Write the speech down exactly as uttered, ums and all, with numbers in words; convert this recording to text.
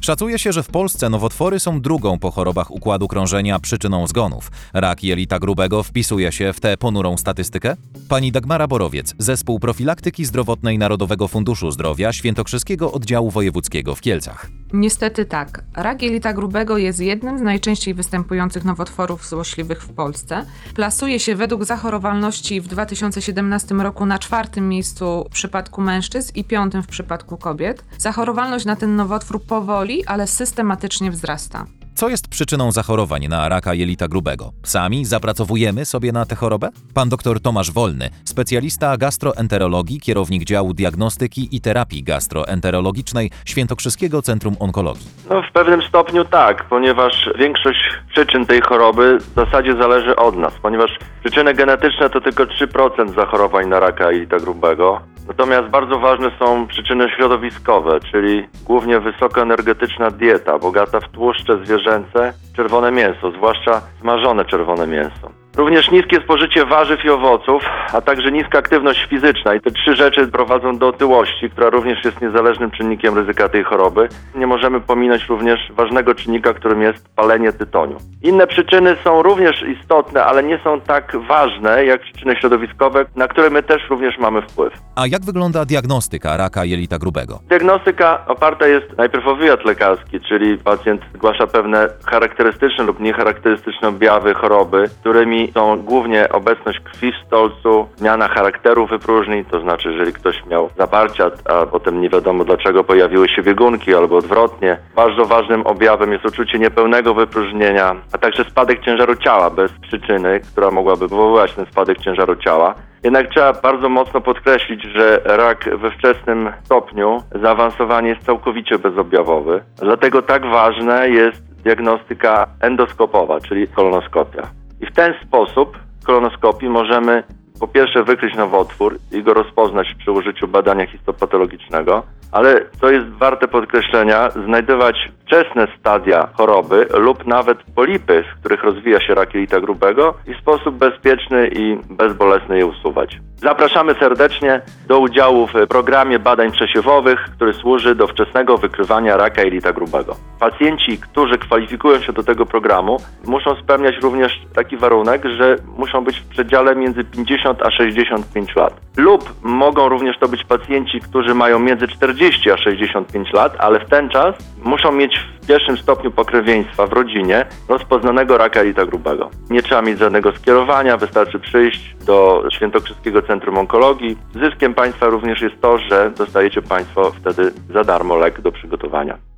Szacuje się, że w Polsce nowotwory są drugą po chorobach układu krążenia przyczyną zgonów. Rak jelita grubego wpisuje się w tę ponurą statystykę? Pani Dagmara Borowiec, Zespół Profilaktyki Zdrowotnej Narodowego Funduszu Zdrowia Świętokrzyskiego Oddziału Wojewódzkiego w Kielcach. Niestety tak. Rak jelita grubego jest jednym z najczęściej występujących nowotworów złośliwych w Polsce. Plasuje się według zachorowalności w dwa tysiące siedemnastym roku na czwartym miejscu w przypadku mężczyzn i piątym w przypadku kobiet. Zachorowalność na ten nowotwór powoli, ale systematycznie wzrasta. Co jest przyczyną zachorowań na raka jelita grubego? Sami zapracowujemy sobie na tę chorobę? Pan dr Tomasz Wolny, specjalista gastroenterologii, kierownik działu diagnostyki i terapii gastroenterologicznej Świętokrzyskiego Centrum Onkologii. No w pewnym stopniu tak, ponieważ większość przyczyn tej choroby w zasadzie zależy od nas, ponieważ przyczyny genetyczne to tylko trzy procent zachorowań na raka jelita grubego. Natomiast bardzo ważne są przyczyny środowiskowe, czyli głównie wysokoenergetyczna dieta, bogata w tłuszcze zwierzęce, czerwone mięso, zwłaszcza smażone czerwone mięso. Również niskie spożycie warzyw i owoców, a także niska aktywność fizyczna. I te trzy rzeczy prowadzą do otyłości, która również jest niezależnym czynnikiem ryzyka tej choroby. Nie możemy pominąć również ważnego czynnika, którym jest palenie tytoniu. Inne przyczyny są również istotne, ale nie są tak ważne jak przyczyny środowiskowe, na które my też również mamy wpływ. A jak wygląda diagnostyka raka jelita grubego? Diagnostyka oparta jest najpierw o wywiad lekarski, czyli pacjent zgłasza pewne charakterystyczne lub niecharakterystyczne objawy choroby, którymi są głównie obecność krwi w stolcu, zmiana charakteru wypróżnień, to znaczy jeżeli ktoś miał zaparcia, a potem nie wiadomo dlaczego pojawiły się biegunki albo odwrotnie. Bardzo ważnym objawem jest uczucie niepełnego wypróżnienia, a także spadek ciężaru ciała bez przyczyny, która mogłaby wywoływać ten spadek ciężaru ciała. Jednak trzeba bardzo mocno podkreślić, że rak we wczesnym stopniu zaawansowania jest całkowicie bezobjawowy. Dlatego tak ważna jest diagnostyka endoskopowa, czyli kolonoskopia. I w ten sposób w kolonoskopii możemy po pierwsze wykryć nowotwór i go rozpoznać przy użyciu badania histopatologicznego, ale co jest warte podkreślenia, znajdować wczesne stadia choroby lub nawet polipy, w których rozwija się rak jelita grubego i w sposób bezpieczny i bezbolesny je usuwać. Zapraszamy serdecznie do udziału w programie badań przesiewowych, który służy do wczesnego wykrywania raka jelita grubego. Pacjenci, którzy kwalifikują się do tego programu, muszą spełniać również taki warunek, że muszą być w przedziale między pięćdziesiąt a sześćdziesiąt pięć lat. Lub mogą również to być pacjenci, którzy mają między czterdzieści a sześćdziesiąt pięć lat, ale w ten czas muszą mieć w pierwszym stopniu pokrewieństwa w rodzinie rozpoznanego raka jelita grubego. Nie trzeba mieć żadnego skierowania, wystarczy przyjść do Świętokrzyskiego Centrum Onkologii. Zyskiem państwa również jest to, że dostajecie państwo wtedy za darmo lek do przygotowania.